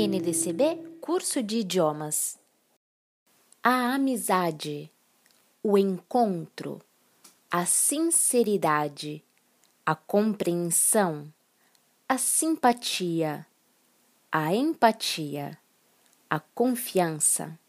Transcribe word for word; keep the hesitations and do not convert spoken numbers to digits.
N D C B Curso de Idiomas. A amizade, o encontro, a sinceridade, a compreensão, a simpatia, a empatia, a confiança.